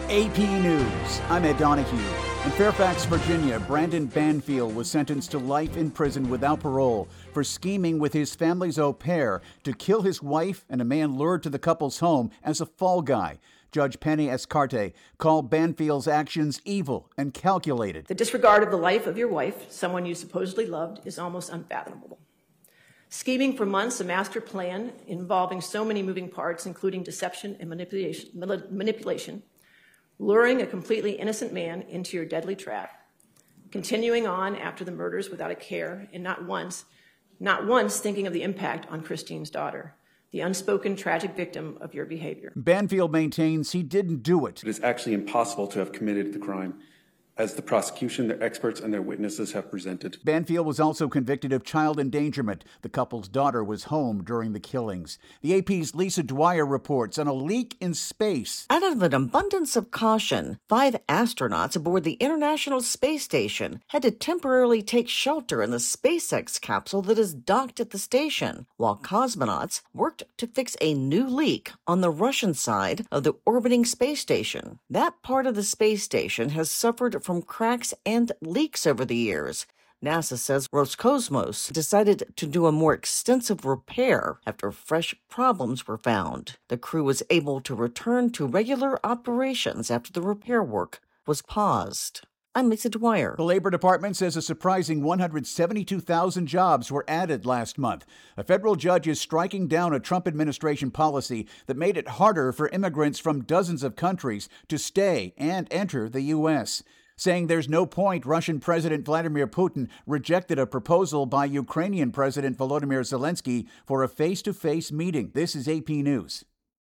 AP News, I'm Ed Donahue. In Fairfax, Virginia, Brandon Banfield was sentenced to life in prison without parole for scheming with his family's au pair to kill his wife and a man lured to the couple's home as a fall guy. Judge Penny Escarte called Banfield's actions evil and calculated. The disregard of the life of your wife, someone you supposedly loved, is almost unfathomable. Scheming for months, a master plan involving so many moving parts, including deception and manipulation, luring a completely innocent man into your deadly trap, continuing on after the murders without a care, and not once thinking of the impact on Christine's daughter, the unspoken tragic victim of your behavior. Banfield maintains he didn't do it. It is actually impossible to have committed the crime, as the prosecution, their experts, and their witnesses have presented. Banfield was also convicted of child endangerment. The couple's daughter was home during the killings. The AP's Lisa Dwyer reports on a leak in space. Out of an abundance of caution, 5 astronauts aboard the International Space Station had to temporarily take shelter in the SpaceX capsule that is docked at the station, while cosmonauts worked to fix a new leak on the Russian side of the orbiting space station. That part of the space station has suffered from cracks and leaks over the years. NASA says Roscosmos decided to do a more extensive repair after fresh problems were found. The crew was able to return to regular operations after the repair work was paused. I'm Lisa Dwyer. The Labor Department says a surprising 172,000 jobs were added last month. A federal judge is striking down a Trump administration policy that made it harder for immigrants from dozens of countries to stay and enter the U.S., saying there's no point. Russian President Vladimir Putin rejected a proposal by Ukrainian President Volodymyr Zelensky for a face-to-face meeting. This is AP News.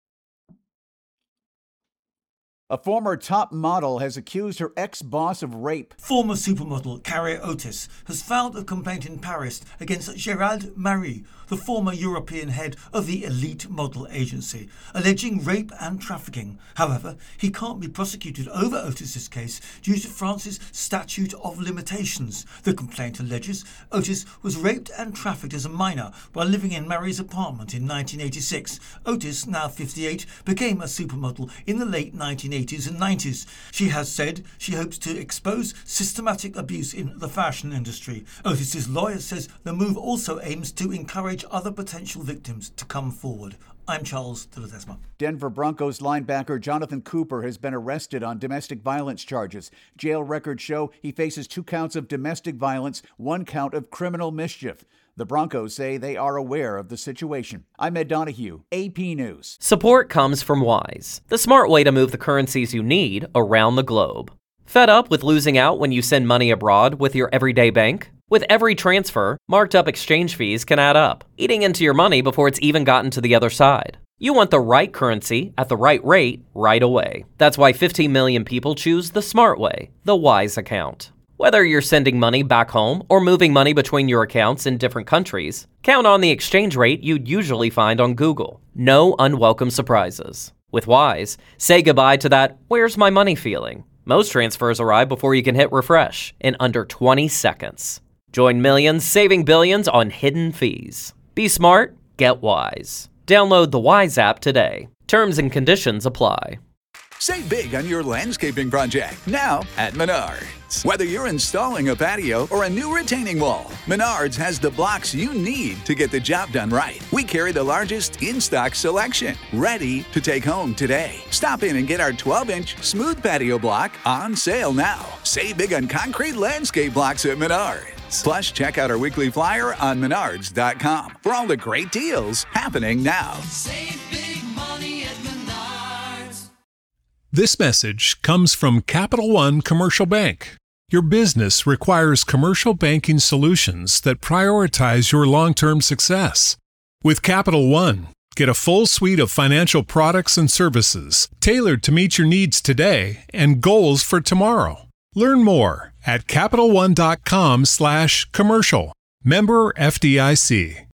A former top model has accused her ex-boss of rape. Former supermodel Carrie Otis has filed a complaint in Paris against Gérald Marie, the former European head of the elite model agency, alleging rape and trafficking. However, he can't be prosecuted over Otis's case due to France's statute of limitations. The complaint alleges Otis was raped and trafficked as a minor while living in Marie's apartment in 1986. Otis, now 58, became a supermodel in the late 1980s and 90s. She has said she hopes to expose systematic abuse in the fashion industry. Otis's lawyer says the move also aims to encourage other potential victims to come forward. I'm Charles de Ledesma. Denver Broncos linebacker Jonathan Cooper has been arrested on domestic violence charges. Jail records show he faces 2 counts of domestic violence, 1 count of criminal mischief. The Broncos say they are aware of the situation. I'm Ed Donahue, AP News. Support comes from Wise, the smart way to move the currencies you need around the globe. Fed up with losing out when you send money abroad with your everyday bank? With every transfer, marked up exchange fees can add up, eating into your money before it's even gotten to the other side. You want the right currency at the right rate right away. That's why 15 million people choose the smart way, the Wise account. Whether you're sending money back home or moving money between your accounts in different countries, count on the exchange rate you'd usually find on Google. No unwelcome surprises. With Wise, say goodbye to that "where's my money" feeling. Most transfers arrive before you can hit refresh in under 20 seconds. Join millions saving billions on hidden fees. Be smart, get Wise. Download the Wise app today. Terms and conditions apply. Save big on your landscaping project now at Menards. Whether you're installing a patio or a new retaining wall, Menards has the blocks you need to get the job done right. We carry the largest in-stock selection, ready to take home today. Stop in and get our 12-inch smooth patio block on sale now. Save big on concrete landscape blocks at Menards. Plus, check out our weekly flyer on Menards.com for all the great deals happening now. Save big money at Menards. This message comes from Capital One Commercial Bank. Your business requires commercial banking solutions that prioritize your long-term success. With Capital One, get a full suite of financial products and services tailored to meet your needs today and goals for tomorrow. Learn more at CapitalOne.com/commercial. Member FDIC.